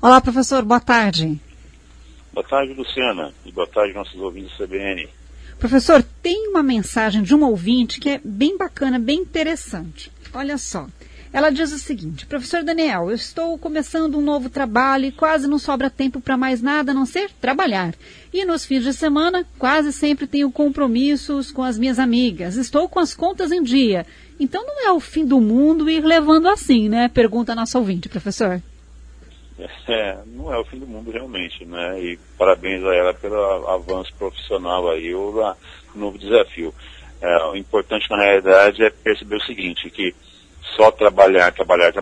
Olá, professor, boa tarde. Boa tarde, Luciana, e boa tarde, nossos ouvintes do CBN. Professor, tem uma mensagem de uma ouvinte que é bem bacana, bem interessante. Olha só, ela diz o seguinte: professor Daniel, eu estou começando um novo trabalho e quase não sobra tempo para mais nada a não ser trabalhar. E nos fins de semana, quase sempre tenho compromissos com as minhas amigas. Estou com as contas em dia. Então não é o fim do mundo ir levando assim, né? Pergunta a nossa ouvinte, professor. Não é o fim do mundo realmente, né? E parabéns a ela pelo avanço profissional aí, o novo desafio. O importante na realidade é perceber o seguinte, que só trabalhar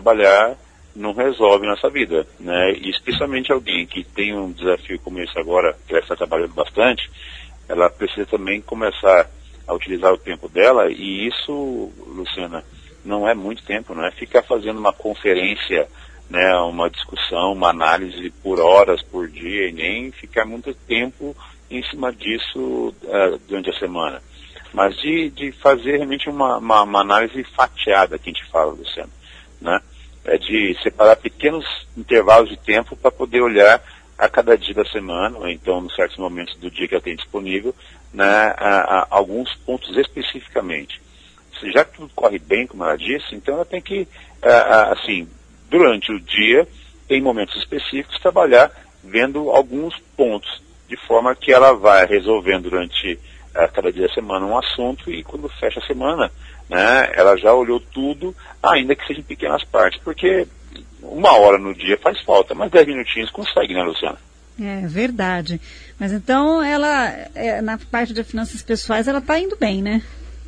não resolve nossa vida, né? E especialmente alguém que tem um desafio como esse agora, que ela está trabalhando bastante, ela precisa também começar a utilizar o tempo dela, e isso, Luciana, não é muito tempo, não é ficar fazendo uma conferência, né, uma discussão, uma análise por horas, por dia, e nem ficar muito tempo em cima disso durante a semana. Mas de fazer realmente uma análise fatiada, que a gente fala, Luciano, né? De separar pequenos intervalos de tempo para poder olhar a cada dia da semana, ou então em certos momentos do dia que ela tem disponível, né, alguns pontos especificamente. Já que tudo corre bem, como ela disse, então ela tem que, assim, durante o dia, em momentos específicos, trabalhar vendo alguns pontos, de forma que ela vai resolvendo durante cada dia da semana um assunto, e quando fecha a semana, né, ela já olhou tudo, ainda que seja em pequenas partes, porque 1 hora no dia faz falta, mas 10 minutinhos consegue, né, Luciana? É verdade. Mas então ela, na parte de finanças pessoais, ela está indo bem, né?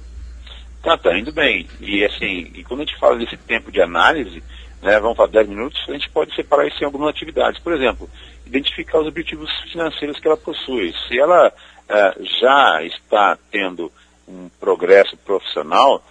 Tá indo bem. E assim, e quando a gente fala desse tempo de análise, né, vamos falar 10 minutos, a gente pode separar isso em algumas atividades. Por exemplo, identificar os objetivos financeiros que ela possui. Se ela já está tendo um progresso profissional,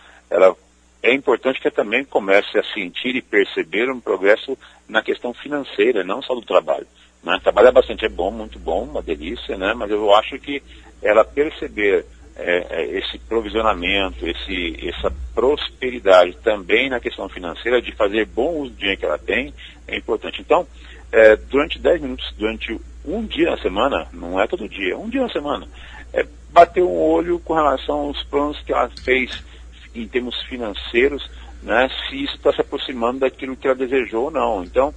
é importante que ela também comece a sentir e perceber um progresso na questão financeira, não só do trabalho. Né? Trabalhar bastante é bom, muito bom, uma delícia, né? Mas eu acho que ela perceber esse provisionamento, essa prosperidade também na questão financeira, de fazer bom uso do dinheiro que ela tem, é importante. Então, durante 10 minutos, durante um dia na semana, não é todo dia, um dia na semana, bater um olho com relação aos planos que ela fez em termos financeiros, né, se isso está se aproximando daquilo que ela desejou ou não. Então,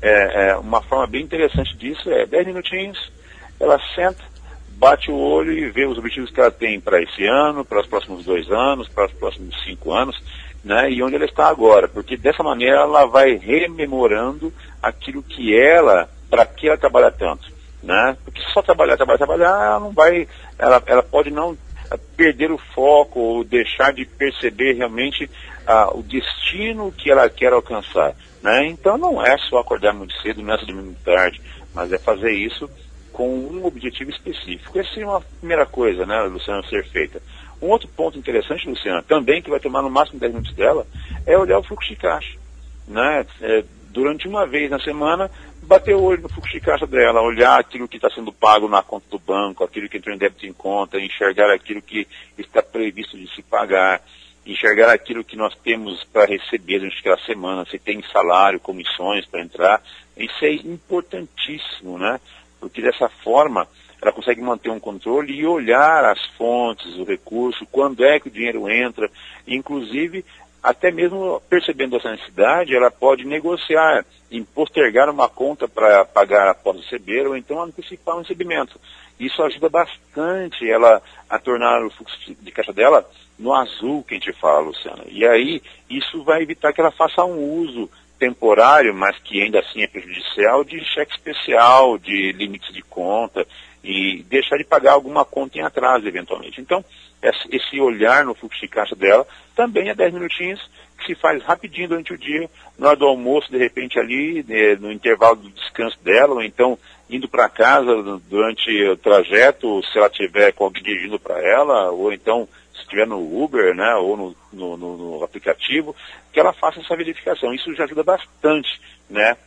uma forma bem interessante disso 10 minutinhos, ela senta, bate o olho e vê os objetivos que ela tem para esse ano, para os próximos 2 anos, para os próximos 5 anos, né, e onde ela está agora, porque dessa maneira ela vai rememorando aquilo que para que ela trabalha tanto, né, porque só trabalhar, ela não vai, ela pode não perder o foco ou deixar de perceber realmente o destino que ela quer alcançar, né. Então não é só acordar muito cedo, não é só dormir muito tarde, mas é fazer isso com um objetivo específico. Essa é uma primeira coisa, né, Luciana, a ser feita. Um outro ponto interessante, Luciana, também que vai tomar no máximo 10 minutos dela, é olhar o fluxo de caixa, né? Durante uma vez na semana, bater o olho no fluxo de caixa dela, olhar aquilo que está sendo pago na conta do banco, aquilo que entrou em débito em conta, enxergar aquilo que está previsto de se pagar, enxergar aquilo que nós temos para receber durante aquela semana, se tem salário, comissões para entrar. Isso é importantíssimo, né? Porque dessa forma ela consegue manter um controle e olhar as fontes, o recurso, quando é que o dinheiro entra, inclusive até mesmo percebendo essa necessidade, ela pode negociar em postergar uma conta para pagar após receber, ou então antecipar um recebimento. Isso ajuda bastante ela a tornar o fluxo de caixa dela no azul, que a gente fala, Luciana. E aí isso vai evitar que ela faça um uso temporário, mas que ainda assim é prejudicial, de cheque especial, de limites de conta, e deixar de pagar alguma conta em atraso, eventualmente. Então, esse olhar no fluxo de caixa dela também é 10 minutinhos, que se faz rapidinho durante o dia, na hora do almoço, de repente ali, no intervalo do descanso dela, ou então indo para casa durante o trajeto, se ela tiver com alguém dirigindo para ela, ou então se estiver no Uber, né, ou no aplicativo, que ela faça essa verificação. Isso já ajuda bastante, né,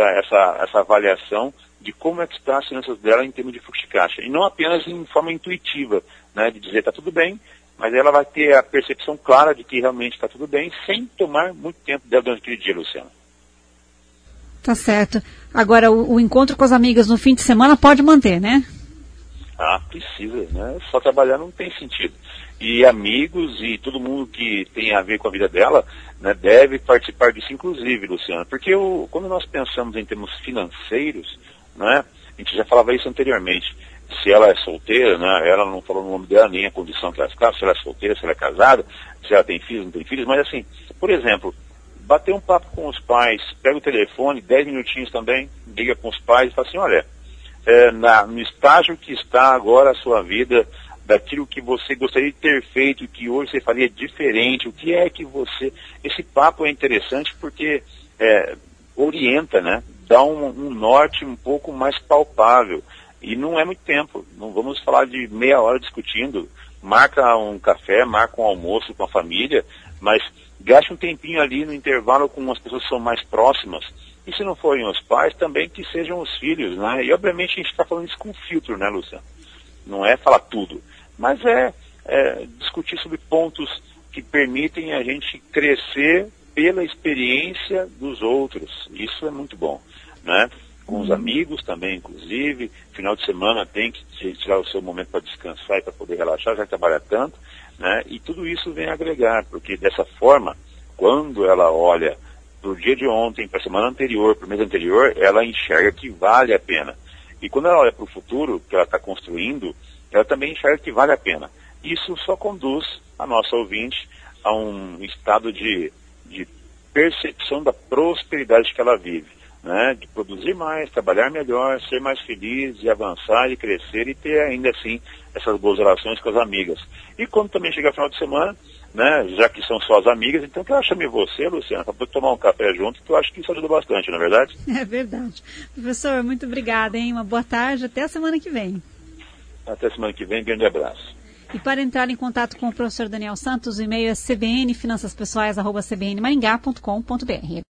essa avaliação de como é que está as finanças dela em termos de fluxo de caixa. E não apenas em forma intuitiva, né, de dizer está tudo bem, mas ela vai ter a percepção clara de que realmente está tudo bem, sem tomar muito tempo dela durante aquele dia, Luciana. Tá certo. Agora, o encontro com as amigas no fim de semana pode manter, né? Ah, precisa, né? Só trabalhar não tem sentido. E amigos e todo mundo que tem a ver com a vida dela, né, deve participar disso, inclusive, Luciana. Porque quando nós pensamos em termos financeiros, né, a gente já falava isso anteriormente. Se ela é solteira, né, ela não falou no nome dela, nem a condição que ela está, se ela é solteira, se ela é casada, se ela tem filhos, não tem filhos, mas assim, por exemplo, bater um papo com os pais, pega o telefone, 10 minutinhos também, liga com os pais e fala assim, olha, no estágio que está agora a sua vida, daquilo que você gostaria de ter feito, que hoje você faria diferente, o que é que você... Esse papo é interessante porque orienta, né? Dá um norte um pouco mais palpável. E não é muito tempo, não vamos falar de meia hora discutindo, marca um café, marca um almoço com a família, mas gaste um tempinho ali no intervalo com as pessoas que são mais próximas. E se não forem os pais, também que sejam os filhos, né? E obviamente a gente está falando isso com filtro, né, Luciano? Não é falar tudo, mas é discutir sobre pontos que permitem a gente crescer pela experiência dos outros. Isso é muito bom, né? Com os amigos também, inclusive. Final de semana tem que tirar o seu momento para descansar e para poder relaxar, já que trabalha tanto, né? E tudo isso vem agregar, porque dessa forma, quando ela olha para o dia de ontem, para a semana anterior, para o mês anterior, ela enxerga que vale a pena. E quando ela olha para o futuro, que ela está construindo, ela também enxerga que vale a pena. Isso só conduz a nossa ouvinte a um estado de percepção da prosperidade que ela vive, né? De produzir mais, trabalhar melhor, ser mais feliz, de avançar e crescer e ter ainda assim essas boas relações com as amigas. E quando também chegar o final de semana, né, já que são só as amigas, então que ela chame você, Luciana, para poder tomar um café junto, que eu acho que isso ajuda bastante, não é verdade? É verdade. Professor, muito obrigada, hein? Uma boa tarde, até a semana que vem. Até semana que vem, grande abraço. E para entrar em contato com o professor Daniel Santos, o e-mail é cbnfinançaspessoais@cbnmaringá.com.br.